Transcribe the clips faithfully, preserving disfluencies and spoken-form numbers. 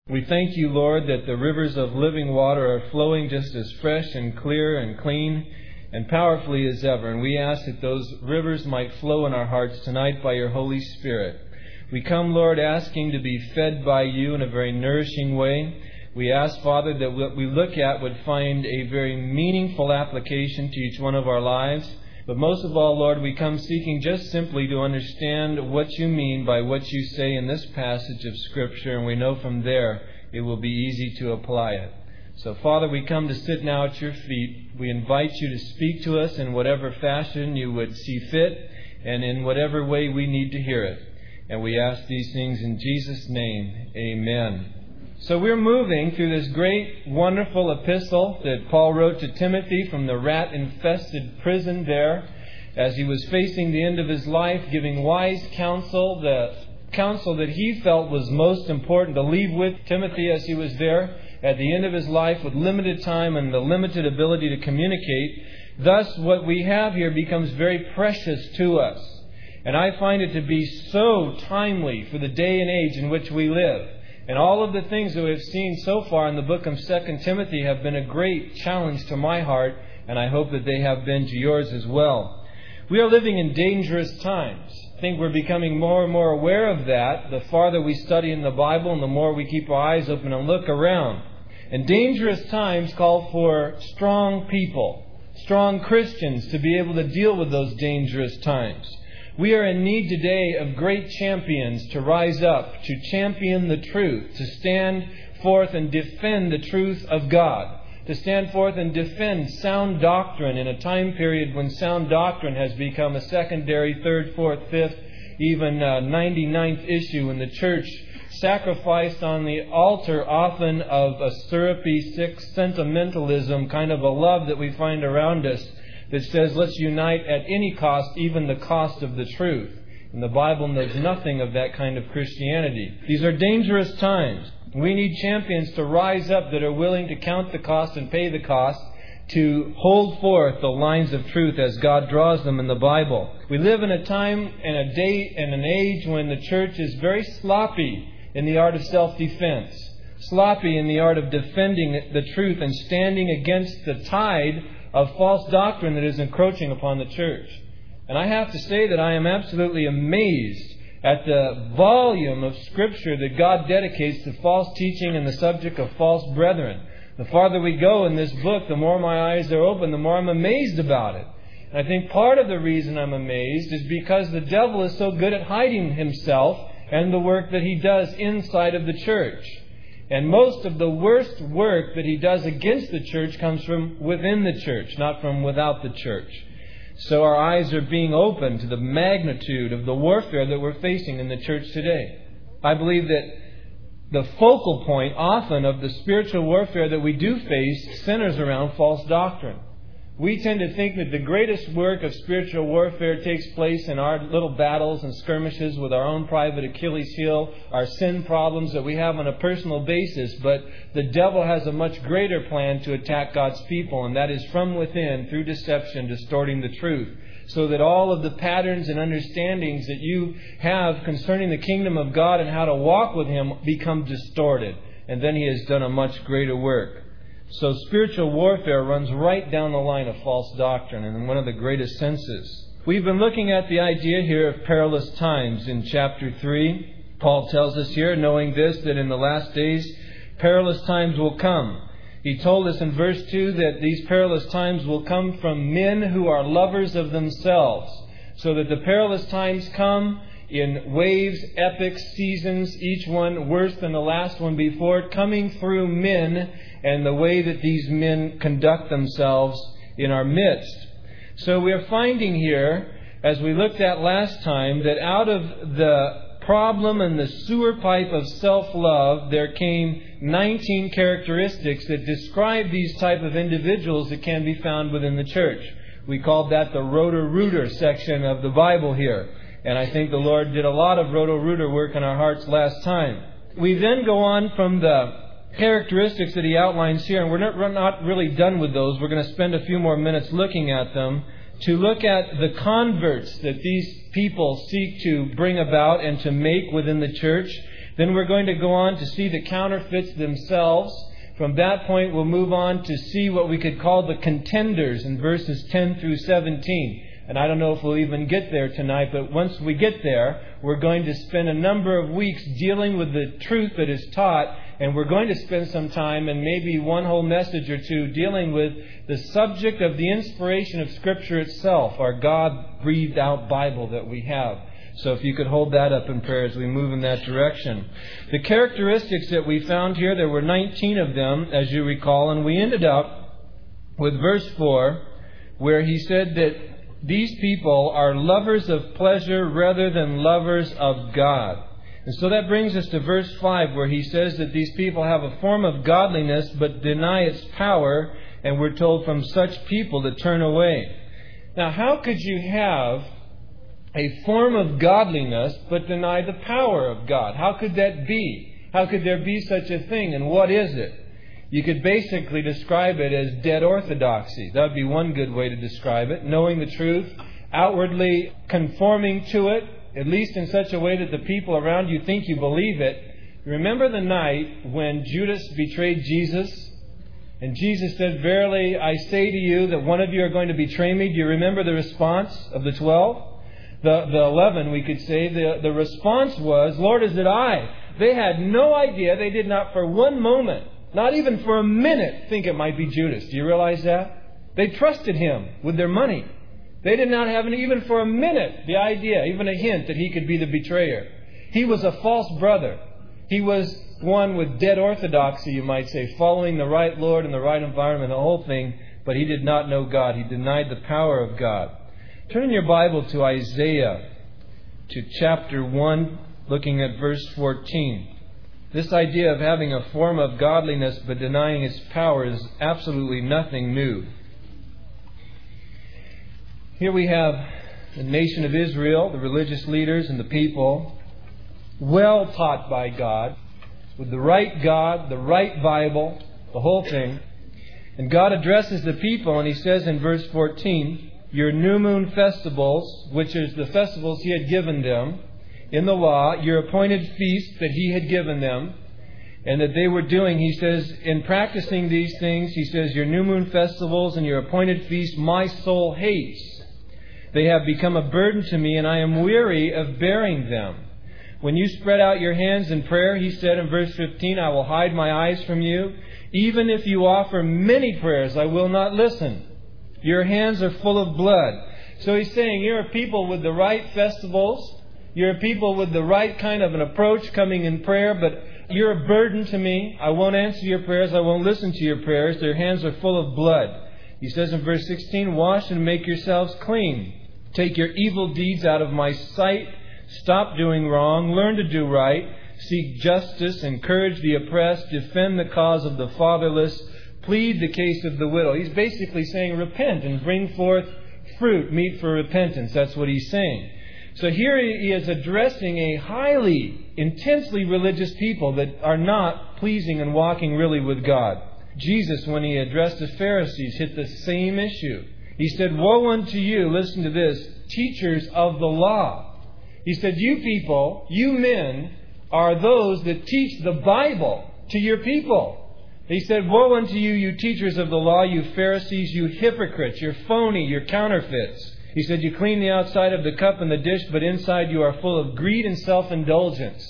We thank you, Lord, that the rivers of living water are flowing just as fresh and clear and clean and powerfully as ever. And we ask that those rivers might flow in our hearts tonight by your Holy Spirit. We come, Lord, asking to be fed by you in a very nourishing way. We ask, Father, that what we look at would find a very meaningful application to each one of our lives. But most of all, Lord, we come seeking just simply to understand what you mean by what you say in this passage of Scripture, and we know from there it will be easy to apply it. So, Father, we come to sit now at your feet. We invite you to speak to us in whatever fashion you would see fit and in whatever way we need to hear it. And we ask these things in Jesus' name. Amen. So we're moving through this great, wonderful epistle that Paul wrote to Timothy from the rat-infested prison there as he was facing the end of his life, giving wise counsel, the counsel that he felt was most important to leave with Timothy as he was there at the end of his life with limited time and the limited ability to communicate. Thus, what we have here becomes very precious to us. And I find it to be so timely for the day and age in which we live. And all of the things that we've seen so far in the book of Second Timothy have been a great challenge to my heart, and I hope that they have been to yours as well. We are living in dangerous times. I think we're becoming more and more aware of that the farther we study in the Bible and the more we keep our eyes open and look around. And dangerous times call for strong people, strong Christians to be able to deal with those dangerous times. We are in need today of great champions to rise up, to champion the truth, to stand forth and defend the truth of God, to stand forth and defend sound doctrine in a time period when sound doctrine has become a secondary, third, fourth, fifth, even uh, ninety-ninth issue in the church, sacrificed on the altar often of a syrupy, sick sentimentalism, kind of a love that we find around us, that says, let's unite at any cost, even the cost of the truth. And the Bible knows nothing of that kind of Christianity. These are dangerous times. We need champions to rise up that are willing to count the cost and pay the cost to hold forth the lines of truth as God draws them in the Bible. We live in a time and a day and an age when the church is very sloppy in the art of self-defense, sloppy in the art of defending the truth and standing against the tide of false doctrine that is encroaching upon the church. And I have to say that I am absolutely amazed at the volume of Scripture that God dedicates to false teaching and the subject of false brethren. The farther we go in this book, the more my eyes are open, the more I'm amazed about it. And I think part of the reason I'm amazed is because the devil is so good at hiding himself and the work that he does inside of the church. And most of the worst work that he does against the church comes from within the church, not from without the church. So our eyes are being opened to the magnitude of the warfare that we're facing in the church today. I believe that the focal point often of the spiritual warfare that we do face centers around false doctrine. We tend to think that the greatest work of spiritual warfare takes place in our little battles and skirmishes with our own private Achilles heel, our sin problems that we have on a personal basis. But the devil has a much greater plan to attack God's people, and that is from within through deception, distorting the truth, so that all of the patterns and understandings that you have concerning the kingdom of God and how to walk with Him become distorted. And then He has done a much greater work. So spiritual warfare runs right down the line of false doctrine, and in one of the greatest senses. We've been looking at the idea here of perilous times in chapter three. Paul tells us here, knowing this, that in the last days perilous times will come. He told us in verse two that these perilous times will come from men who are lovers of themselves. So that the perilous times come in waves, epics, seasons, each one worse than the last one before it, coming through men and the way that these men conduct themselves in our midst. So we are finding here, as we looked at last time, that out of the problem and the sewer pipe of self-love, there came nineteen characteristics that describe these type of individuals that can be found within the church. We called that the Roto-Rooter section of the Bible here. And I think the Lord did a lot of Roto-Rooter work in our hearts last time. We then go on from the characteristics that he outlines here, and we're not, we're not really done with those. We're going to spend a few more minutes looking at them to look at the converts that these people seek to bring about and to make within the church. Then we're going to go on to see the counterfeits themselves. From that point, we'll move on to see what we could call the contenders in verses ten through seventeen. And I don't know if we'll even get there tonight, but once we get there, we're going to spend a number of weeks dealing with the truth that is taught, and we're going to spend some time, and maybe one whole message or two, dealing with the subject of the inspiration of Scripture itself, our God-breathed out Bible that we have. So if you could hold that up in prayer as we move in that direction. The characteristics that we found here, there were nineteen of them, as you recall, and we ended up with verse four, where he said that these people are lovers of pleasure rather than lovers of God. And so that brings us to verse five, where he says that these people have a form of godliness but deny its power, and we're told from such people to turn away. Now, how could you have a form of godliness but deny the power of God? How could that be? How could there be such a thing? And what is it? You could basically describe it as dead orthodoxy. That would be one good way to describe it. Knowing the truth, outwardly conforming to it, at least in such a way that the people around you think you believe it. Remember the night when Judas betrayed Jesus? And Jesus said, "Verily I say to you that one of you are going to betray me." Do you remember the response of the twelve? The, the eleven, we could say, the, the response was, "Lord, is it I?" They had no idea. They did not for one moment, not even for a minute, think it might be Judas. Do you realize that? They trusted him with their money. They did not have even for a minute the idea, even a hint, that he could be the betrayer. He was a false brother. He was one with dead orthodoxy, you might say, following the right Lord and the right environment, the whole thing, but he did not know God. He denied the power of God. Turn in your Bible to Isaiah, to chapter one, looking at verse fourteen. This idea of having a form of godliness but denying its power is absolutely nothing new. Here we have the nation of Israel, the religious leaders and the people, well taught by God, with the right God, the right Bible, the whole thing. And God addresses the people, and He says in verse fourteen, "Your new moon festivals," which is the festivals He had given them in the law, "your appointed feasts that He had given them," and that they were doing, He says, in practicing these things, He says, "your new moon festivals and your appointed feasts, my soul hates. They have become a burden to me, and I am weary of bearing them. When you spread out your hands in prayer," He said in verse fifteen, "I will hide my eyes from you. Even if you offer many prayers, I will not listen. Your hands are full of blood." So He's saying, you're a people with the right festivals. You're a people with the right kind of an approach coming in prayer, but you're a burden to me. I won't answer your prayers. I won't listen to your prayers. Their hands are full of blood. He says in verse sixteen, "Wash and make yourselves clean. Take your evil deeds out of my sight. Stop doing wrong. Learn to do right. Seek justice. Encourage the oppressed. Defend the cause of the fatherless. Plead the case of the widow." He's basically saying, repent and bring forth fruit, meet for repentance. That's what He's saying. So here He is addressing a highly, intensely religious people that are not pleasing and walking really with God. Jesus, when He addressed the Pharisees, hit the same issue. He said, "Woe unto you," listen to this, "teachers of the law." He said, "You people, you men, are those that teach the Bible to your people." He said, "Woe unto you, you teachers of the law, you Pharisees, you hypocrites, you're phony, you're counterfeits." He said, "You clean the outside of the cup and the dish, but inside you are full of greed and self-indulgence."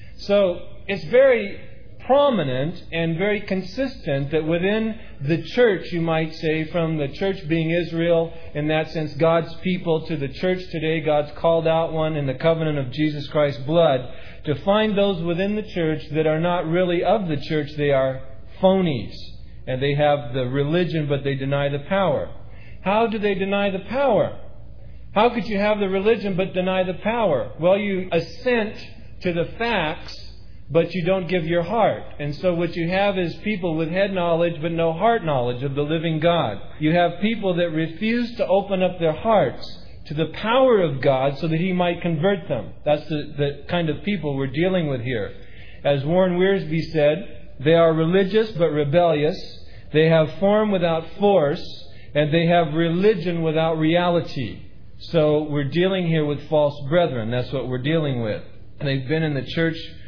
So it's very prominent and very consistent that within the church, you might say, from the church being Israel, in that sense, God's people, to the church today, God's called out one in the covenant of Jesus Christ's blood, to find those within the church that are not really of the church. They are phonies. And they have the religion, but they deny the power. How do they deny the power? How could you have the religion but deny the power? Well, you assent to the facts, but you don't give your heart. And so what you have is people with head knowledge but no heart knowledge of the living God. You have people that refuse to open up their hearts to the power of God so that He might convert them. That's the, the kind of people we're dealing with here. As Warren Wiersbe said, they are religious but rebellious. They have form without force. And they have religion without reality. So we're dealing here with false brethren. That's what we're dealing with. And they've been in the church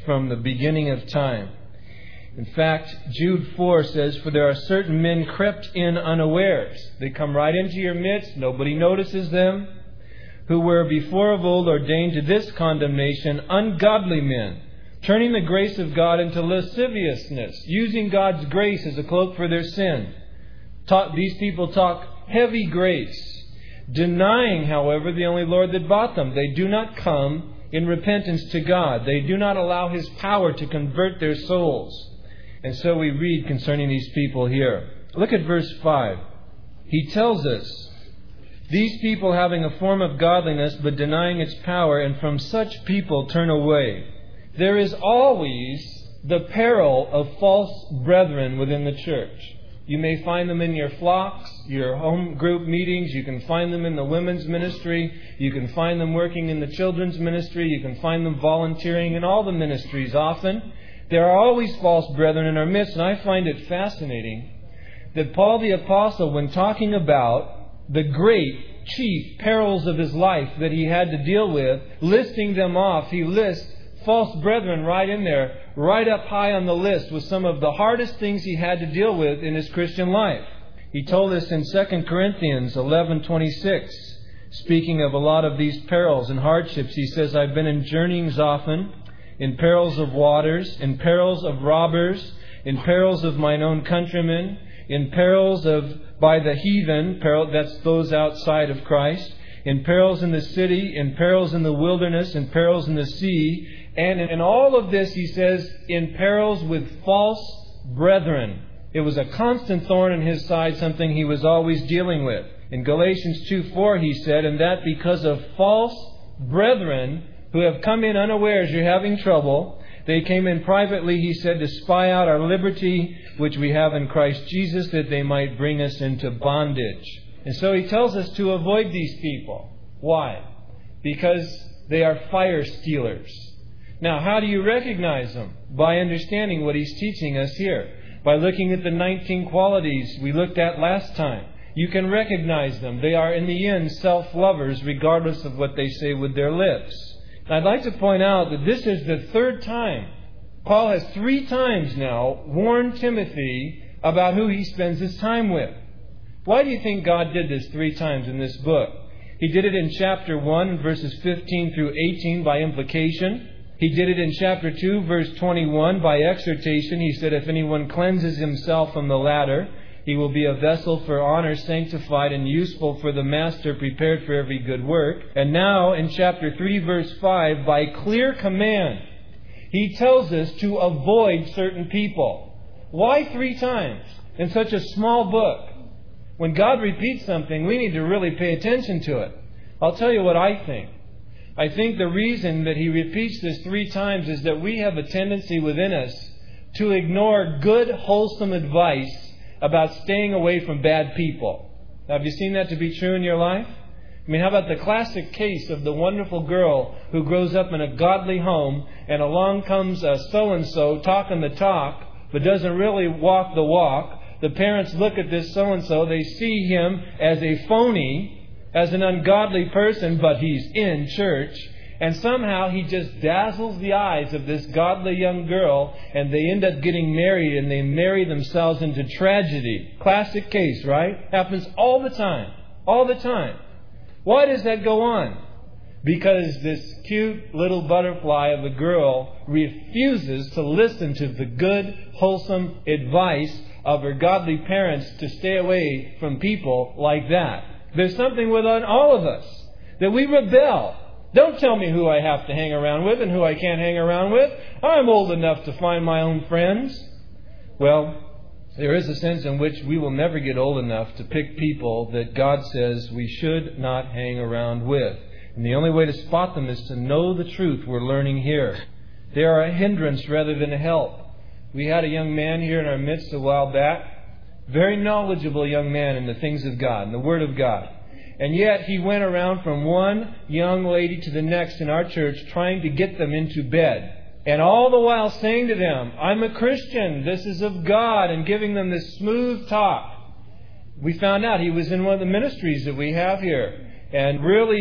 from the beginning of time. In fact, Jude four says, "For there are certain men crept in unawares." They come right into your midst, nobody notices them, "who were before of old ordained to this condemnation, ungodly men, turning the grace of God into lasciviousness, using God's grace as a cloak for their sin." Talk, these people talk heavy grace, denying, however, the only Lord that bought them. They do not come in repentance to God. They do not allow His power to convert their souls. And so we read concerning these people here. Look at verse five. He tells us, "These people having a form of godliness but denying its power, and from such people turn away." There is always the peril of false brethren within the church. You may find them in your flocks, your home group meetings. You can find them in the women's ministry. You can find them working in the children's ministry. You can find them volunteering in all the ministries often. There are always false brethren in our midst, and I find it fascinating that Paul the Apostle, when talking about the great, chief perils of his life that he had to deal with, listing them off, he lists false brethren right in there, right up high on the list with some of the hardest things he had to deal with in his Christian life. He told us in Second Corinthians eleven twenty-six, speaking of a lot of these perils and hardships, he says, "I've been in journeyings often, in perils of waters, in perils of robbers, in perils of mine own countrymen, in perils of by the heathen," peril, that's those outside of Christ, "in perils in the city, in perils in the wilderness, in perils in the sea, and in all of this," he says, "in perils with false brethren." It was a constant thorn in his side, something he was always dealing with. In Galatians two four, he said, "And that because of false brethren who have come in unawares, you're having trouble. They came in privately," he said, "to spy out our liberty, which we have in Christ Jesus, that they might bring us into bondage." And so he tells us to avoid these people. Why? Because they are fire stealers. Now, how do you recognize them? By understanding what he's teaching us here. By looking at the nineteen qualities we looked at last time. You can recognize them. They are, in the end, self-lovers, regardless of what they say with their lips. I'd like to point out that this is the third time. Paul has three times now warned Timothy about who he spends his time with. Why do you think God did this three times in this book? He did it in chapter one, verses fifteen through eighteen by implication. He did it in chapter two, verse twenty-one by exhortation. He said, "If anyone cleanses himself from the latter, he will be a vessel for honor, sanctified and useful for the master, prepared for every good work." And now in chapter three, verse five, by clear command, he tells us to avoid certain people. Why three times in such a small book? When God repeats something, we need to really pay attention to it. I'll tell you what I think. I think the reason that he repeats this three times is that we have a tendency within us to ignore good, wholesome advice about staying away from bad people. Now, have you seen that to be true in your life? I mean, how about the classic case of the wonderful girl who grows up in a godly home, and along comes a so-and-so talking the talk, but doesn't really walk the walk. The parents look at this so-and-so, they see him as a phony, as an ungodly person, but he's in church. And somehow he just dazzles the eyes of this godly young girl, and they end up getting married, and they marry themselves into tragedy. Classic case, right? Happens all the time. All the time. Why does that go on? Because this cute little butterfly of a girl refuses to listen to the good, wholesome advice of her godly parents to stay away from people like that. There's something within all of us that we rebel. Don't tell me who I have to hang around with and who I can't hang around with. I'm old enough to find my own friends. Well, there is a sense in which we will never get old enough to pick people that God says we should not hang around with. And the only way to spot them is to know the truth we're learning here. They are a hindrance rather than a help. We had a young man here in our midst a while back. Very knowledgeable young man in the things of God, in the Word of God. And yet he went around from one young lady to the next in our church trying to get them into bed. And all the while saying to them, "I'm a Christian, this is of God," and giving them this smooth talk. We found out he was in one of the ministries that we have here. And really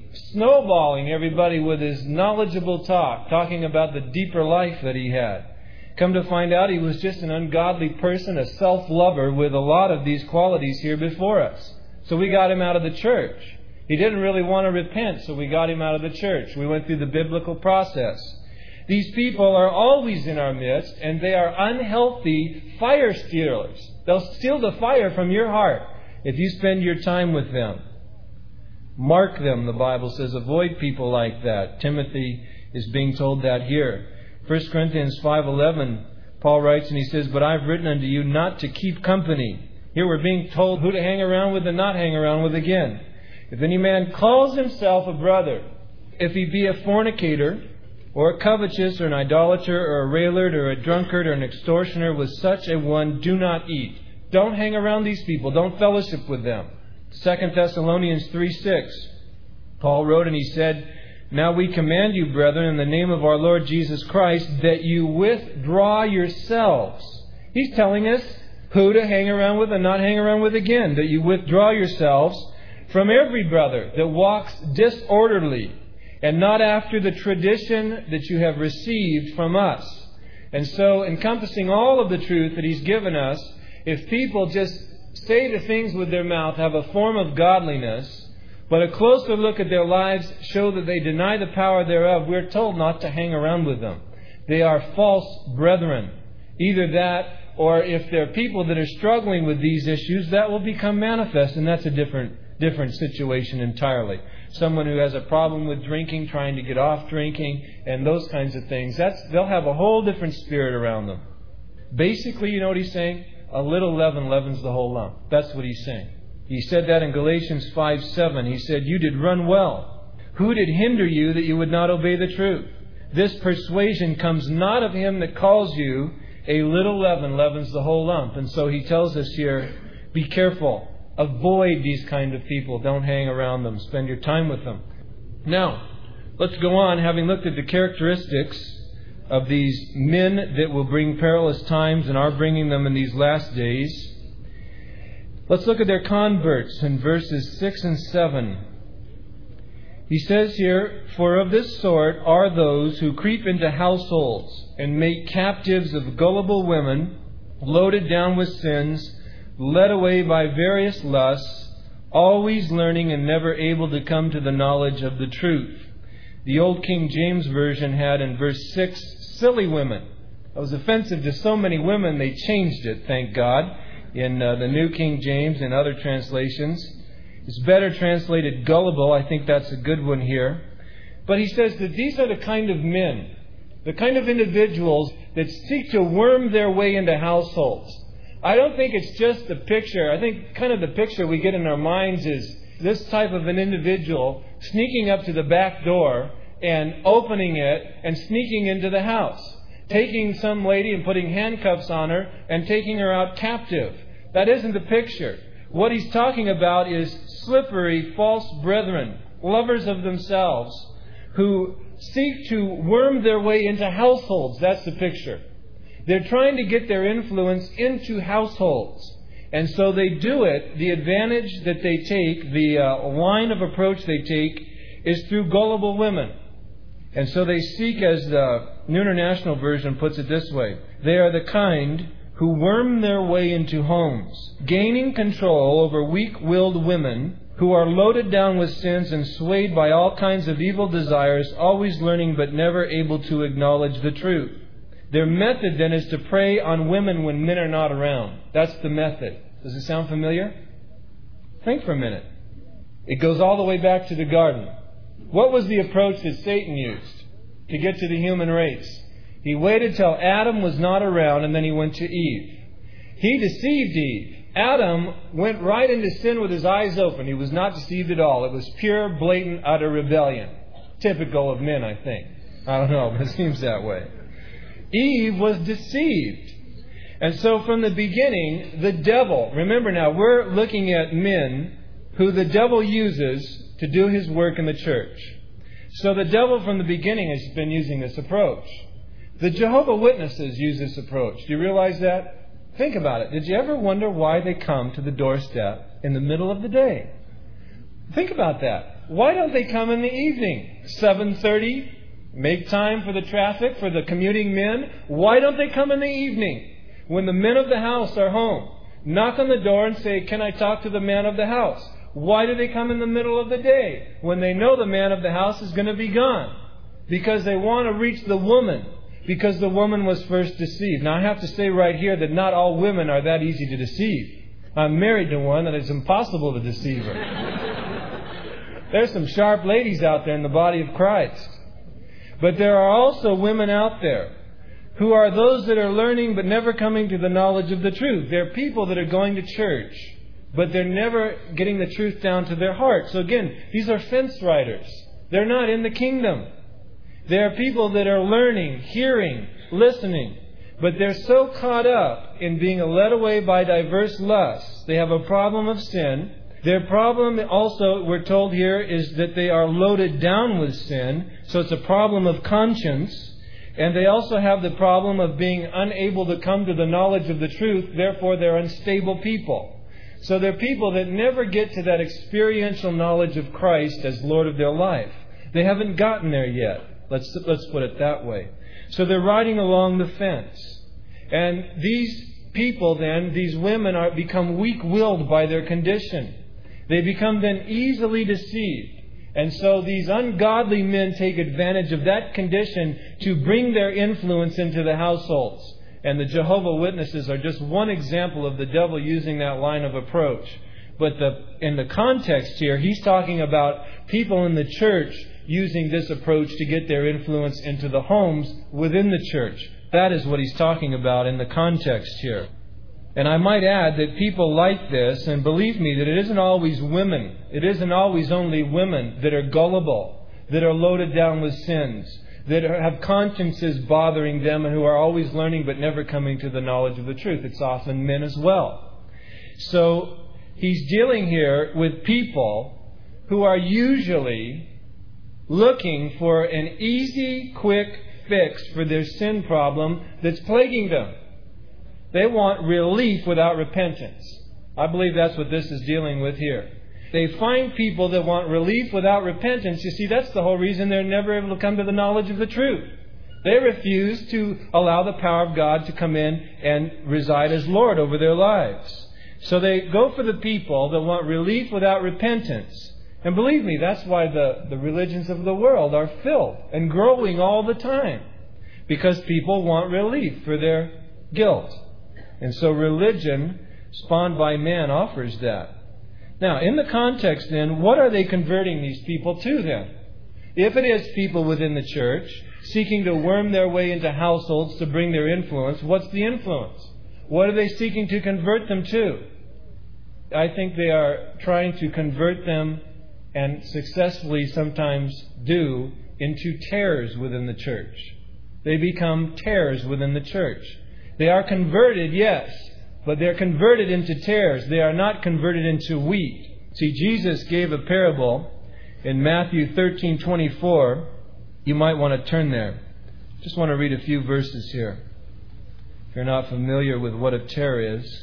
snowballing everybody with his knowledgeable talk, talking about the deeper life that he had. Come to find out, he was just an ungodly person, a self-lover with a lot of these qualities here before us. So we got him out of the church. He didn't really want to repent, so we got him out of the church. We went through the biblical process. These people are always in our midst, and they are unhealthy fire stealers. They'll steal the fire from your heart if you spend your time with them. Mark them, the Bible says. Avoid people like that. Timothy is being told that here. First Corinthians five eleven, Paul writes, and he says, "But I've written unto you not to keep company." Here we're being told who to hang around with and not hang around with again. "If any man calls himself a brother, if he be a fornicator, or a covetous, or an idolater, or a railer, or a drunkard, or an extortioner, with such a one do not eat." Don't hang around these people. Don't fellowship with them. Second Thessalonians three six, Paul wrote and he said, "Now we command you, brethren, in the name of our Lord Jesus Christ, that you withdraw yourselves." He's telling us who to hang around with and not hang around with again. That you withdraw yourselves from every brother that walks disorderly, and not after the tradition that you have received from us. And so, encompassing all of the truth that He's given us, if people just say the things with their mouth, have a form of godliness, but a closer look at their lives show that they deny the power thereof, we're told not to hang around with them. They are false brethren. Either that, or if they're people that are struggling with these issues, that will become manifest, and that's a different different situation entirely. Someone who has a problem with drinking, trying to get off drinking, and those kinds of things, that's they'll have a whole different spirit around them. Basically, you know what he's saying? A little leaven leavens the whole lump. That's what he's saying. He said that in Galatians five seven. He said, "You did run well. Who did hinder you that you would not obey the truth? This persuasion comes not of him that calls you. A little leaven leavens the whole lump." And so he tells us here, be careful. Avoid these kind of people. Don't hang around them. Spend your time with them. Now, let's go on, having looked at the characteristics of these men that will bring perilous times and are bringing them in these last days. Let's look at their converts in verses six and seven. He says here, "For of this sort are those who creep into households and make captives of gullible women, loaded down with sins, led away by various lusts, always learning and never able to come to the knowledge of the truth." The old King James Version had in verse six, "silly women." That was offensive to so many women, they changed it, thank God, in uh, the New King James and other translations. It's better translated gullible. I think that's a good one here. But he says that these are the kind of men, the kind of individuals that seek to worm their way into households. I don't think it's just the picture. I think kind of the picture we get in our minds is this type of an individual sneaking up to the back door and opening it and sneaking into the house, taking some lady and putting handcuffs on her and taking her out captive. That isn't the picture. What he's talking about is slippery, false brethren, lovers of themselves, who seek to worm their way into households. That's the picture. They're trying to get their influence into households. And so they do it. The advantage that they take, the uh, line of approach they take, is through gullible women. And so they seek, as the New International Version puts it this way, they are the kind who worm their way into homes, gaining control over weak-willed women who are loaded down with sins and swayed by all kinds of evil desires, always learning but never able to acknowledge the truth. Their method then is to prey on women when men are not around. That's the method. Does it sound familiar? Think for a minute. It goes all the way back to the garden. What was the approach that Satan used to get to the human race? He waited till Adam was not around, and then he went to Eve. He deceived Eve. Adam went right into sin with his eyes open. He was not deceived at all. It was pure, blatant, utter rebellion. Typical of men, I think. I don't know, but it seems that way. Eve was deceived. And so from the beginning, the devil, remember now, we're looking at men who the devil uses to do his work in the church. So the devil from the beginning has been using this approach. The Jehovah's Witnesses use this approach. Do you realize that? Think about it. Did you ever wonder why they come to the doorstep in the middle of the day? Think about that. why don't they come in the evening? seven thirty, make time for the traffic, for the commuting men. Why don't they come in the evening when the men of the house are home? Knock on the door and say, can I talk to the man of the house? Why do they come in the middle of the day when they know the man of the house is going to be gone? Because they want to reach the woman, because the woman was first deceived. Now I have to say right here that not all women are that easy to deceive. I'm married to one that it's impossible to deceive her. There's some sharp ladies out there in the body of Christ. But there are also women out there who are those that are learning but never coming to the knowledge of the truth. They're people that are going to church, but they're never getting the truth down to their heart. So again, these are fence riders. They're not in the kingdom. They are people that are learning, hearing, listening, but they're so caught up in being led away by diverse lusts. They have a problem of sin. Their problem also, we're told here, is that they are loaded down with sin. So it's a problem of conscience. And they also have the problem of being unable to come to the knowledge of the truth. Therefore, they're unstable people. So they're people that never get to that experiential knowledge of Christ as Lord of their life. They haven't gotten there yet. Let's, let's put it that way. So they're riding along the fence. And these people then, these women, are become weak-willed by their condition. They become then easily deceived. And so these ungodly men take advantage of that condition to bring their influence into the households. And the Jehovah Witnesses are just one example of the devil using that line of approach. But the, in the context here, he's talking about people in the church using this approach to get their influence into the homes within the church. That is what he's talking about in the context here. And I might add that people like this, and believe me that it isn't always women, it isn't always only women that are gullible, that are loaded down with sins, that have consciences bothering them and who are always learning but never coming to the knowledge of the truth. It's often men as well. So he's dealing here with people who are usually looking for an easy, quick fix for their sin problem that's plaguing them. They want relief without repentance. I believe that's what this is dealing with here. They find people that want relief without repentance. You see, that's the whole reason they're never able to come to the knowledge of the truth. They refuse to allow the power of God to come in and reside as Lord over their lives. So they go for the people that want relief without repentance. And believe me, that's why the, the religions of the world are filled and growing all the time. Because people want relief for their guilt. And so religion, spawned by man, offers that. Now, in the context then, what are they converting these people to then? If it is people within the church seeking to worm their way into households to bring their influence, what's the influence? What are they seeking to convert them to? I think they are trying to convert them, and successfully sometimes do, into tares within the church. They become tares within the church. They are converted, yes, but they're converted into tares. They are not converted into wheat. See, Jesus gave a parable in Matthew thirteen twenty-four. You might want to turn there. Just want to read a few verses here. If you're not familiar with what a tare is.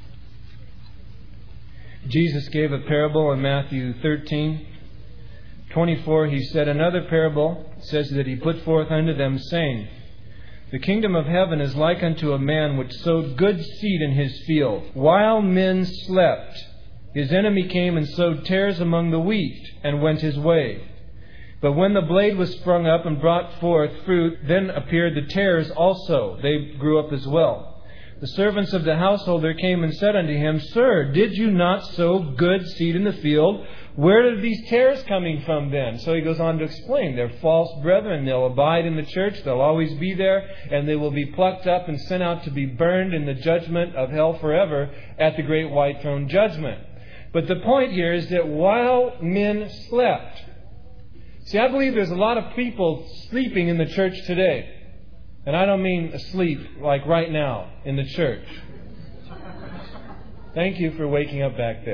Jesus gave a parable in Matthew thirteen twenty-four. He said, another parable says that he put forth unto them, saying, the kingdom of heaven is like unto a man which sowed good seed in his field. While men slept, his enemy came and sowed tares among the wheat, and went his way. But when the blade was sprung up and brought forth fruit, then appeared the tares also. They grew up as well. The servants of the householder came and said unto him, Sir, did you not sow good seed in the field? Where are these tares coming from then? So he goes on to explain. They're false brethren. They'll abide in the church. They'll always be there. And they will be plucked up and sent out to be burned in the judgment of hell forever at the great white throne judgment. But the point here is that while men slept. See, I believe there's a lot of people sleeping in the church today. And I don't mean asleep like right now in the church. Thank you for waking up back there.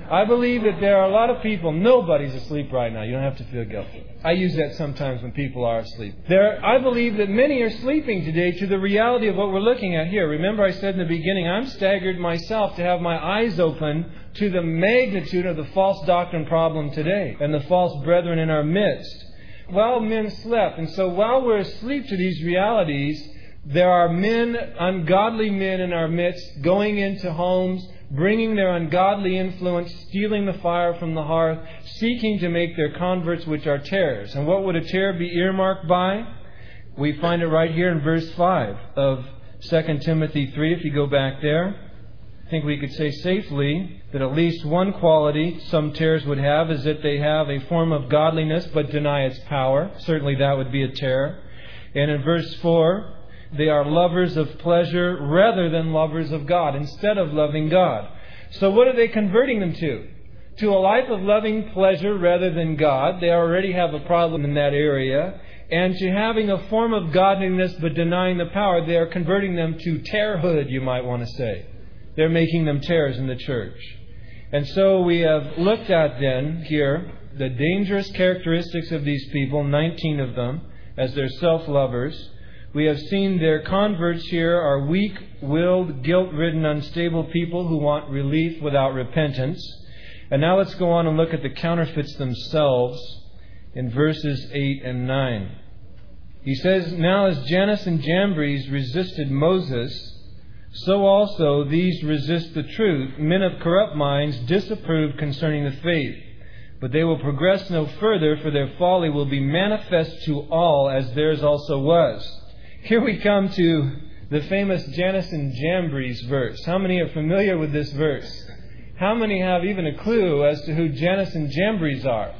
I believe that there are a lot of people, nobody's asleep right now. You don't have to feel guilty. I use that sometimes when people are asleep. There, I believe that many are sleeping today to the reality of what we're looking at here. Remember I said in the beginning, I'm staggered myself to have my eyes open to the magnitude of the false doctrine problem today and the false brethren in our midst. While men slept, and so while we're asleep to these realities, there are men, ungodly men in our midst, going into homes, bringing their ungodly influence, stealing the fire from the hearth, seeking to make their converts, which are tares. And what would a tare be earmarked by? We find it right here in verse five of Second Timothy three, if you go back there. I think we could say safely that at least one quality some tares would have is that they have a form of godliness but deny its power. Certainly that would be a tare. And in verse four, they are lovers of pleasure rather than lovers of God, instead of loving God. So what are they converting them to? To a life of loving pleasure rather than God. They already have a problem in that area. And to having a form of godliness but denying the power, they are converting them to tarehood, you might want to say. They're making them tares in the church. And so we have looked at then here the dangerous characteristics of these people, nineteen of them, as they're self-lovers. We have seen their converts here are weak-willed, guilt-ridden, unstable people who want relief without repentance. And now let's go on and look at the counterfeits themselves in verses eight and nine. He says, "Now as Jannes and Jambres resisted Moses, so also these resist the truth. Men of corrupt minds disapprove concerning the faith. But they will progress no further, for their folly will be manifest to all, as theirs also was." Here we come to the famous Jannes and Jambres verse. How many are familiar with this verse? How many have even a clue as to who Jannes and Jambres are?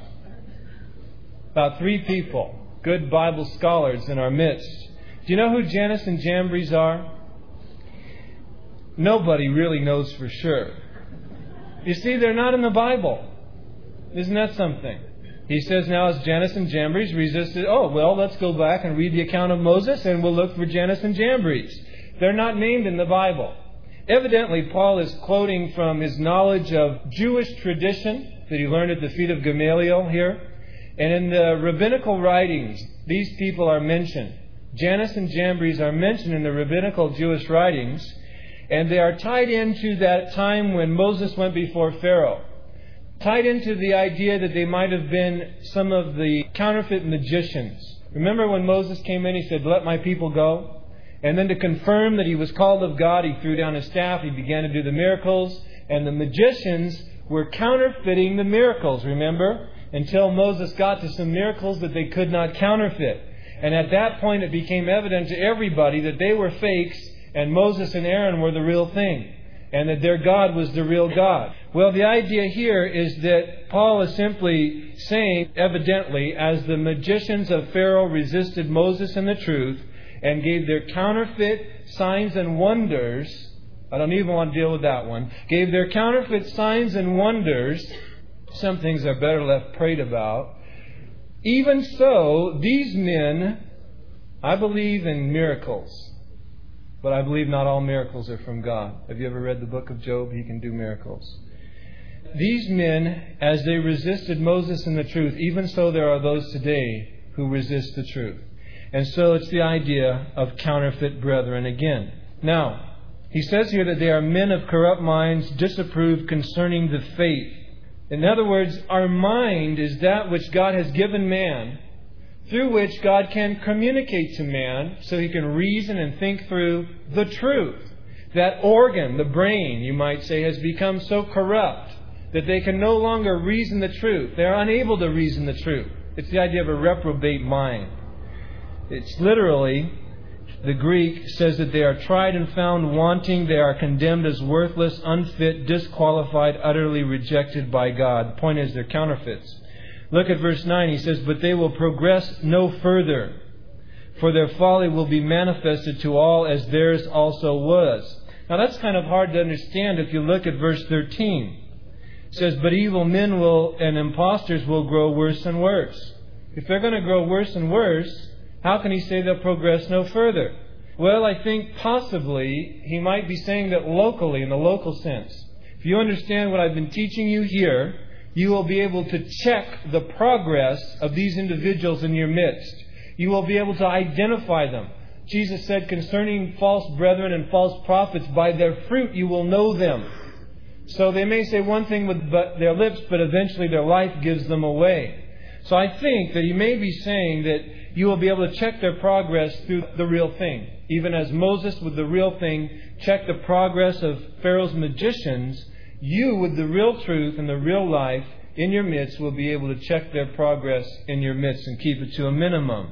About three people, good Bible scholars in our midst. Do you know who Jannes and Jambres are? Nobody really knows for sure. You see, they're not in the Bible. Isn't that something? He says, now as Jannes and Jambres resisted, oh, well, let's go back and read the account of Moses and we'll look for Jannes and Jambres. They're not named in the Bible. Evidently, Paul is quoting from his knowledge of Jewish tradition that he learned at the feet of Gamaliel here. And in the rabbinical writings, these people are mentioned. Jannes and Jambres are mentioned in the rabbinical Jewish writings. And they are tied into that time when Moses went before Pharaoh. Tied into the idea that they might have been some of the counterfeit magicians. Remember when Moses came in, he said, "Let my people go." And then to confirm that he was called of God, he threw down his staff, he began to do the miracles. And the magicians were counterfeiting the miracles, remember? Until Moses got to some miracles that they could not counterfeit. And at that point it became evident to everybody that they were fakes and Moses and Aaron were the real thing. And that their God was the real God. Well, the idea here is that Paul is simply saying, evidently, as the magicians of Pharaoh resisted Moses and the truth and gave their counterfeit signs and wonders, I don't even want to deal with that one, gave their counterfeit signs and wonders, some things are better left prayed about. Even so, these men, I believe in miracles. But I believe not all miracles are from God. Have you ever read the book of Job? He can do miracles. These men, as they resisted Moses and the truth, even so there are those today who resist the truth. And so it's the idea of counterfeit brethren again. Now, he says here that they are men of corrupt minds, disapproved concerning the faith. In other words, our mind is that which God has given man, through which God can communicate to man so he can reason and think through the truth. That organ, the brain, you might say, has become so corrupt that they can no longer reason the truth. They're unable to reason the truth. It's the idea of a reprobate mind. It's literally, the Greek says that they are tried and found wanting. They are condemned as worthless, unfit, disqualified, utterly rejected by God. The point is, they're counterfeits. Look at verse nine. He says, "But they will progress no further, for their folly will be manifested to all, as theirs also was." Now that's kind of hard to understand if you look at verse thirteen. It says, "But evil men will and impostors will grow worse and worse." If they're going to grow worse and worse, how can he say they'll progress no further? Well, I think possibly he might be saying that locally, in the local sense. If you understand what I've been teaching you here, you will be able to check the progress of these individuals in your midst. You will be able to identify them. Jesus said concerning false brethren and false prophets, by their fruit you will know them. So they may say one thing with their lips, but eventually their life gives them away. So I think that he may be saying that you will be able to check their progress through the real thing. Even as Moses with the real thing checked the progress of Pharaoh's magicians, you with the real truth and the real life in your midst will be able to check their progress in your midst and keep it to a minimum.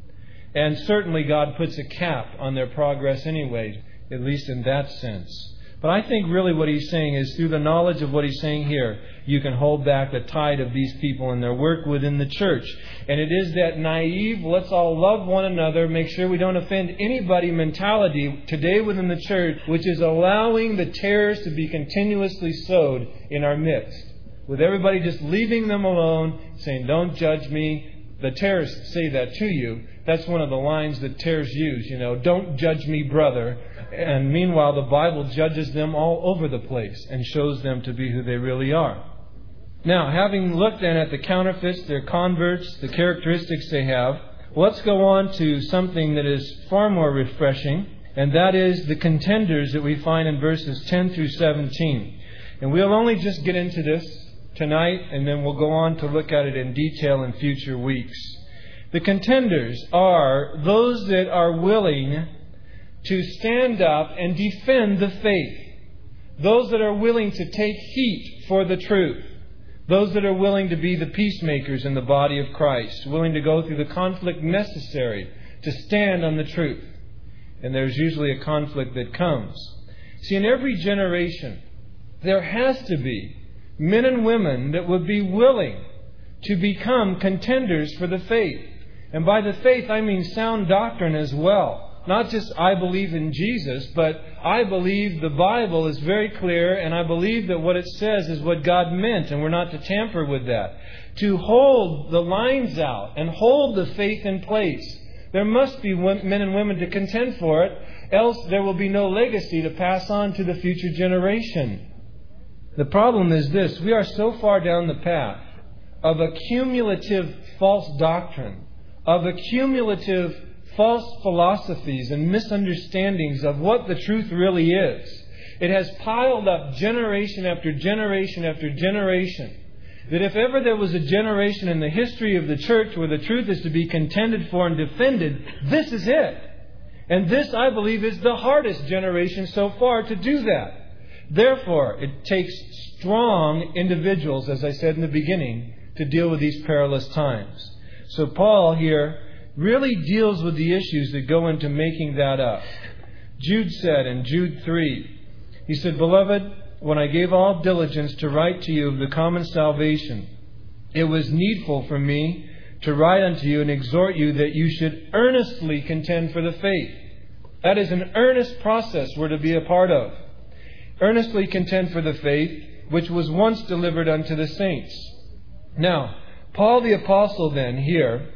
And certainly God puts a cap on their progress anyway, at least in that sense. But I think really what he's saying is through the knowledge of what he's saying here, you can hold back the tide of these people and their work within the church. And it is that naive, let's all love one another, make sure we don't offend anybody mentality today within the church, which is allowing the tares to be continuously sowed in our midst. With everybody just leaving them alone, saying, don't judge me. The tares say that to you. That's one of the lines that tares use, you know, don't judge me, brother. And meanwhile, the Bible judges them all over the place and shows them to be who they really are. Now, having looked then at the counterfeits, their converts, the characteristics they have, let's go on to something that is far more refreshing, and that is the contenders that we find in verses ten through seventeen. And we'll only just get into this tonight, and then we'll go on to look at it in detail in future weeks. The contenders are those that are willing to stand up and defend the faith. Those that are willing to take heat for the truth. Those that are willing to be the peacemakers in the body of Christ. Willing to go through the conflict necessary to stand on the truth. And there's usually a conflict that comes. See, in every generation, there has to be men and women that would be willing to become contenders for the faith. And by the faith, I mean sound doctrine as well. Not just I believe in Jesus, but I believe the Bible is very clear, and I believe that what it says is what God meant, and we're not to tamper with that. To hold the lines out and hold the faith in place. There must be men and women to contend for it, else there will be no legacy to pass on to the future generation. The problem is this: we are so far down the path of a cumulative false doctrine, of a cumulative false philosophies and misunderstandings of what the truth really is. It has piled up generation after generation after generation. That if ever there was a generation in the history of the church where the truth is to be contended for and defended, this is it. And this, I believe, is the hardest generation so far to do that. Therefore, it takes strong individuals, as I said in the beginning, to deal with these perilous times. So Paul here really deals with the issues that go into making that up. Jude said in Jude three, he said, Beloved, when I gave all diligence to write to you of the common salvation, it was needful for me to write unto you and exhort you that you should earnestly contend for the faith. That is an earnest process we're to be a part of. Earnestly contend for the faith which was once delivered unto the saints. Now, Paul the Apostle then here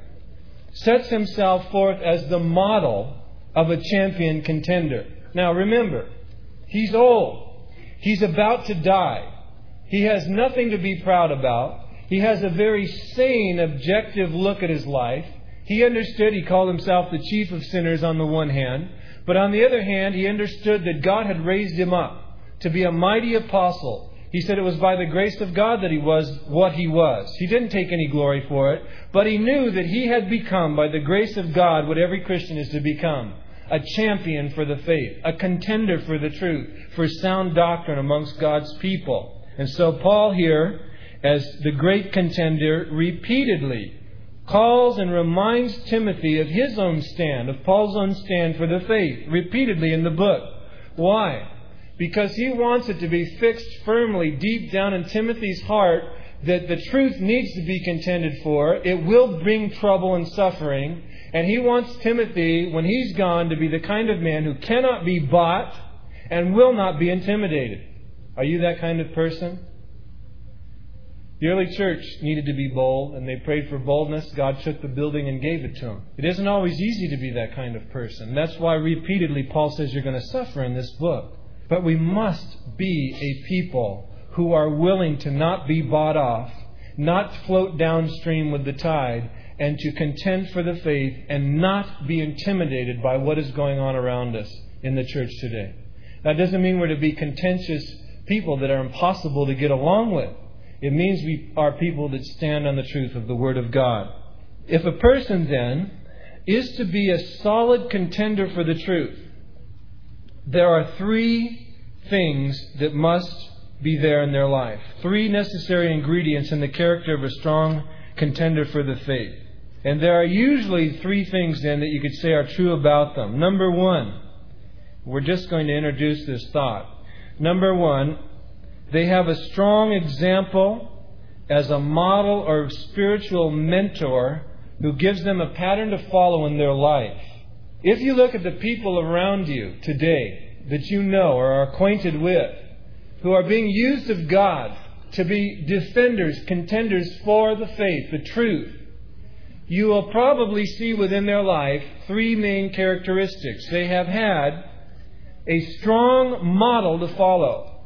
sets himself forth as the model of a champion contender. Now remember, he's old. He's about to die. He has nothing to be proud about. He has a very sane, objective look at his life. He understood, he called himself the chief of sinners on the one hand, but on the other hand, he understood that God had raised him up to be a mighty apostle. He said it was by the grace of God that he was what he was. He didn't take any glory for it, but he knew that he had become, by the grace of God, what every Christian is to become. A champion for the faith, a contender for the truth, for sound doctrine amongst God's people. And so Paul here, as the great contender, repeatedly calls and reminds Timothy of his own stand, of Paul's own stand for the faith, repeatedly in the book. Why? Because he wants it to be fixed firmly deep down in Timothy's heart that the truth needs to be contended for. It will bring trouble and suffering. And he wants Timothy, when he's gone, to be the kind of man who cannot be bought and will not be intimidated. Are you that kind of person? The early church needed to be bold, and they prayed for boldness. God took the building and gave it to them. It isn't always easy to be that kind of person. That's why repeatedly Paul says you're going to suffer in this book. But we must be a people who are willing to not be bought off, not float downstream with the tide, and to contend for the faith and not be intimidated by what is going on around us in the church today. That doesn't mean we're to be contentious people that are impossible to get along with. It means we are people that stand on the truth of the Word of God. If a person then is to be a solid contender for the truth, there are three things that must be there in their life. Three necessary ingredients in the character of a strong contender for the faith. And there are usually three things then that you could say are true about them. Number one, we're just going to introduce this thought. Number one, they have a strong example as a model or spiritual mentor who gives them a pattern to follow in their life. If you look at the people around you today that you know or are acquainted with, who are being used of God to be defenders, contenders for the faith, the truth, you will probably see within their life three main characteristics. They have had a strong model to follow.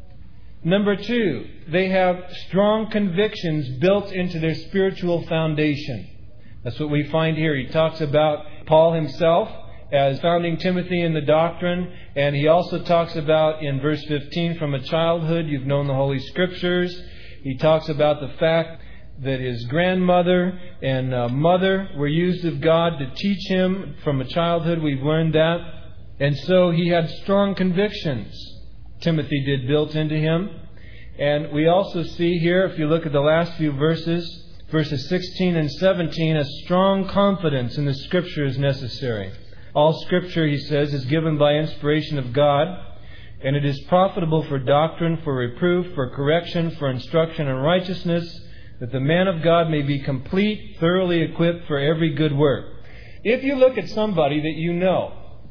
Number two, they have strong convictions built into their spiritual foundation. That's what we find here. He talks about Paul himself as founding Timothy in the doctrine, and he also talks about in verse fifteen, from a childhood you've known the Holy Scriptures. He talks about the fact that his grandmother and uh, mother were used of God to teach him from a childhood. We've learned that. And so he had strong convictions, Timothy did, built into him. And we also see here, if you look at the last few verses, verses sixteen and seventeen, a strong confidence in the Scripture is necessary. All Scripture, he says, is given by inspiration of God, and it is profitable for doctrine, for reproof, for correction, for instruction in righteousness, that the man of God may be complete, thoroughly equipped for every good work. If you look at somebody that you know,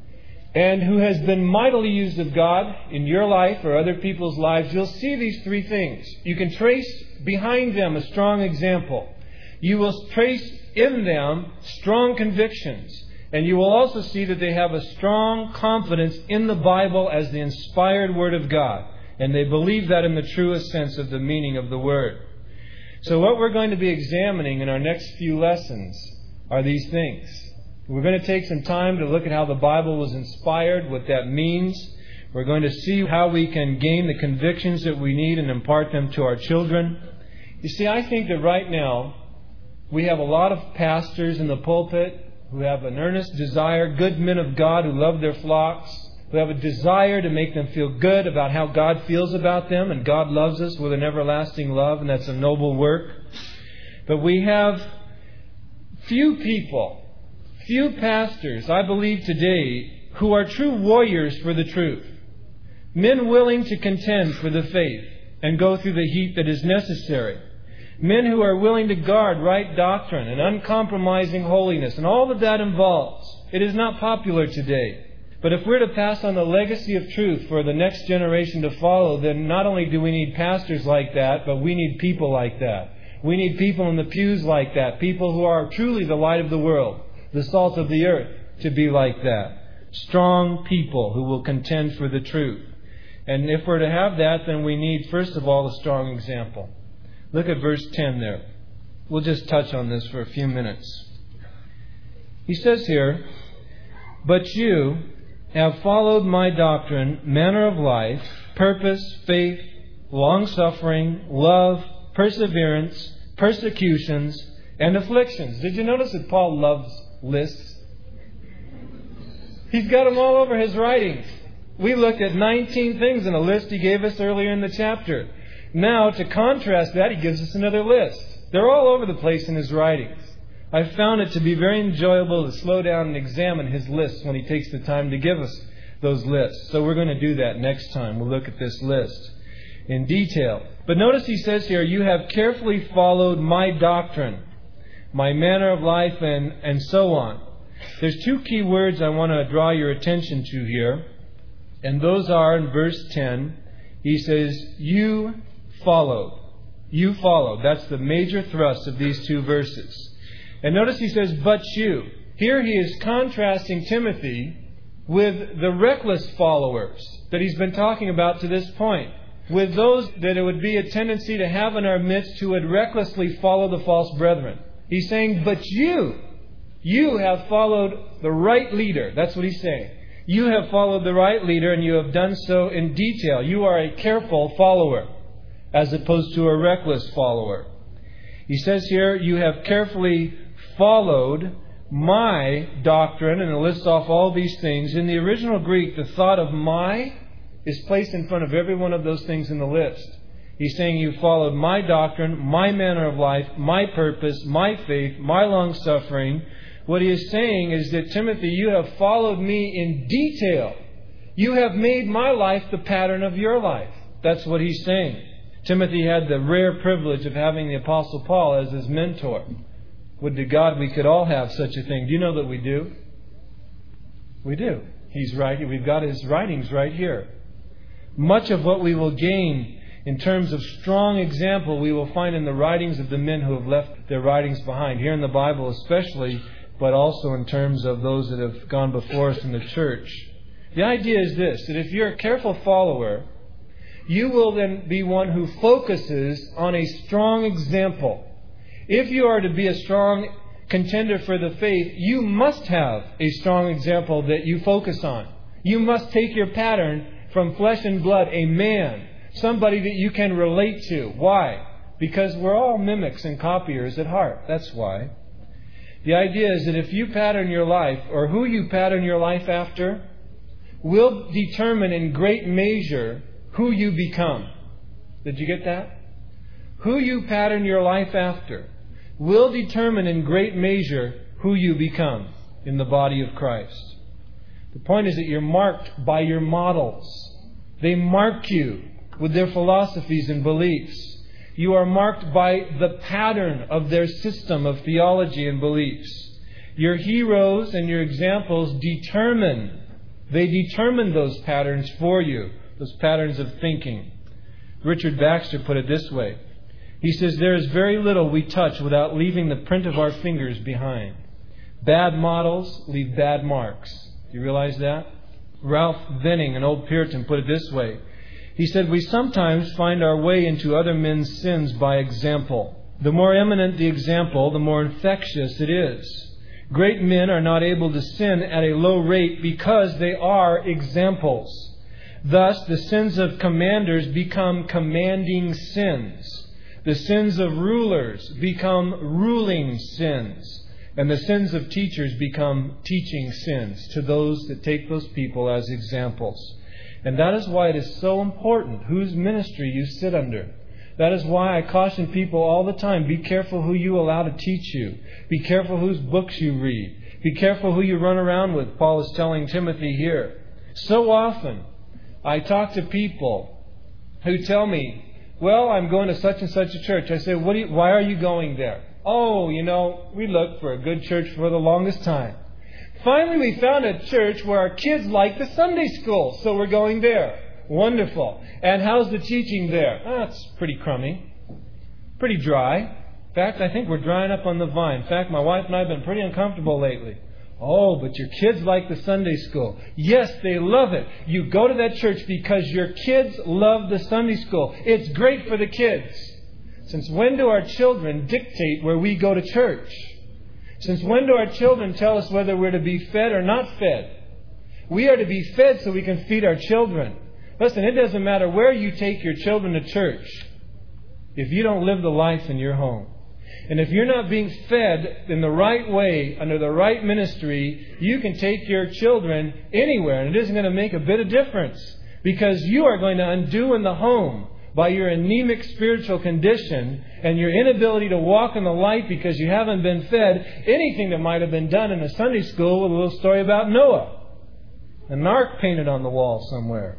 and who has been mightily used of God in your life or other people's lives, you'll see these three things. You can trace behind them a strong example. You will trace in them strong convictions. And you will also see that they have a strong confidence in the Bible as the inspired Word of God. And they believe that in the truest sense of the meaning of the Word. So what we're going to be examining in our next few lessons are these things. We're going to take some time to look at how the Bible was inspired, what that means. We're going to see how we can gain the convictions that we need and impart them to our children. You see, I think that right now we have a lot of pastors in the pulpit who have an earnest desire, good men of God who love their flocks, who have a desire to make them feel good about how God feels about them, and God loves us with an everlasting love, and that's a noble work. But we have few people, few pastors, I believe today, who are true warriors for the truth. Men willing to contend for the faith and go through the heat that is necessary. Men who are willing to guard right doctrine and uncompromising holiness and all that that involves. It is not popular today. But if we're to pass on the legacy of truth for the next generation to follow, then not only do we need pastors like that, but we need people like that. We need people in the pews like that. People who are truly the light of the world, the salt of the earth, to be like that. Strong people who will contend for the truth. And if we're to have that, then we need, first of all, a strong example. Look at verse ten there. We'll just touch on this for a few minutes. He says here, "But you have followed my doctrine, manner of life, purpose, faith, long-suffering, love, perseverance, persecutions, and afflictions." Did you notice that Paul loves lists? He's got them all over his writings. We looked at nineteen things in a list he gave us earlier in the chapter. Now, to contrast that, he gives us another list. They're all over the place in his writings. I've found it to be very enjoyable to slow down and examine his lists when he takes the time to give us those lists. So we're going to do that next time. We'll look at this list in detail. But notice he says here, "You have carefully followed my doctrine, my manner of life," and, and so on. There's two key words I want to draw your attention to here. And those are in verse ten. He says, "You followed." You followed. That's the major thrust of these two verses. And notice he says, "But you." Here he is contrasting Timothy with the reckless followers that he's been talking about to this point. with those that it would be a tendency to have in our midst who would recklessly follow the false brethren. He's saying, but you, you have followed the right leader. That's what he's saying. You have followed the right leader, and you have done so in detail. You are a careful follower, as opposed to a reckless follower. He says here, you have carefully followed my doctrine, and it lists off all these things. In the original Greek, the thought of my is placed in front of every one of those things in the list. He's saying you followed my doctrine, my manner of life, my purpose, my faith, my long-suffering. What he is saying is that, Timothy, you have followed me in detail. You have made my life the pattern of your life. That's what he's saying. Timothy had the rare privilege of having the Apostle Paul as his mentor. Would to God we could all have such a thing. Do you know that we do? We do. He's right. We've got his writings right here. Much of what we will gain in terms of strong example we will find in the writings of the men who have left their writings behind. Here in the Bible especially, but also in terms of those that have gone before us in the church. The idea is this, that if you're a careful follower, you will then be one who focuses on a strong example. If you are to be a strong contender for the faith, you must have a strong example that you focus on. You must take your pattern from flesh and blood, a man, somebody that you can relate to. Why? Because we're all mimics and copiers at heart. That's why. The idea is that if you pattern your life, or who you pattern your life after, will determine in great measure who you become. Did you get that? Who you pattern your life after will determine in great measure who you become in the body of Christ. The point is that you're marked by your models. They mark you with their philosophies and beliefs. You are marked by the pattern of their system of theology and beliefs. Your heroes and your examples determine, they determine those patterns for you, those patterns of thinking. Richard Baxter put it this way. He says, there is very little we touch without leaving the print of our fingers behind. Bad models leave bad marks. Do you realize that? Ralph Venning, an old Puritan, put it this way. He said, we sometimes find our way into other men's sins by example. The more eminent the example, the more infectious it is. Great men are not able to sin at a low rate because they are examples. Thus, the sins of commanders become commanding sins. The sins of rulers become ruling sins. And the sins of teachers become teaching sins to those that take those people as examples. And that is why it is so important whose ministry you sit under. That is why I caution people all the time, be careful who you allow to teach you. Be careful whose books you read. Be careful who you run around with, Paul is telling Timothy here. So often, I talk to people who tell me, well, I'm going to such and such a church. I say, what do you, why are you going there? Oh, you know, we looked for a good church for the longest time. Finally, we found a church where our kids like the Sunday school, so we're going there. Wonderful. And how's the teaching there? Oh, it's pretty crummy. Pretty dry. In fact, I think we're drying up on the vine. In fact, my wife and I have been pretty uncomfortable lately. Oh, but your kids like the Sunday school. Yes, they love it. You go to that church because your kids love the Sunday school. It's great for the kids. Since when do our children dictate where we go to church? Since when do our children tell us whether we're to be fed or not fed? We are to be fed so we can feed our children. Listen, it doesn't matter where you take your children to church if you don't live the life in your home. And if you're not being fed in the right way, under the right ministry, you can take your children anywhere and it isn't going to make a bit of difference. Because you are going to undo in the home by your anemic spiritual condition and your inability to walk in the light because you haven't been fed anything that might have been done in a Sunday school with a little story about Noah. An ark painted on the wall somewhere.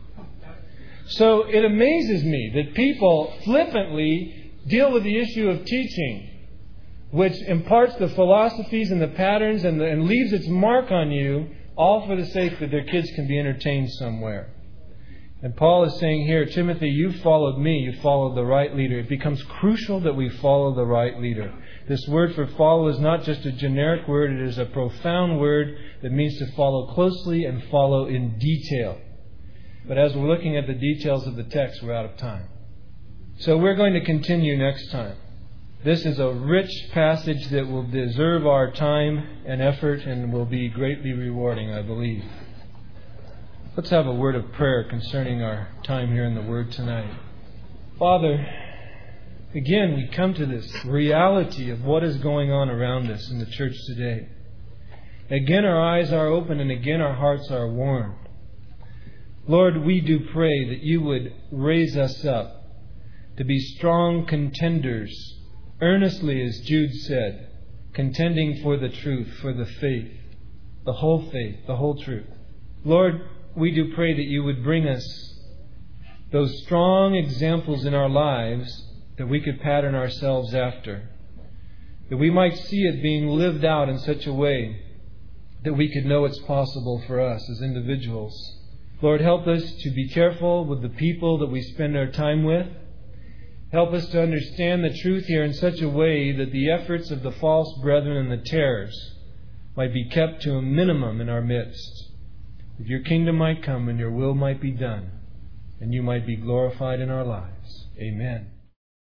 So it amazes me that people flippantly deal with the issue of teaching, which imparts the philosophies and the patterns and, the, and leaves its mark on you, all for the sake that their kids can be entertained somewhere. And Paul is saying here, Timothy, you followed me, you followed the right leader. It becomes crucial that we follow the right leader. This word for follow is not just a generic word, it is a profound word that means to follow closely and follow in detail. But as we're looking at the details of the text, we're out of time. So we're going to continue next time. This is a rich passage that will deserve our time and effort and will be greatly rewarding, I believe. Let's have a word of prayer concerning our time here in the Word tonight. Father, again, we come to this reality of what is going on around us in the church today. Again, our eyes are open and again, our hearts are warmed. Lord, we do pray that you would raise us up to be strong contenders, earnestly, as Jude said, contending for the truth, for the faith, the whole faith, the whole truth. Lord, we do pray that you would bring us those strong examples in our lives that we could pattern ourselves after, that we might see it being lived out in such a way that we could know it's possible for us as individuals. Lord, help us to be careful with the people that we spend our time with. Help us to understand the truth here in such a way that the efforts of the false brethren and the tares might be kept to a minimum in our midst, that your kingdom might come and your will might be done, and you might be glorified in our lives. Amen.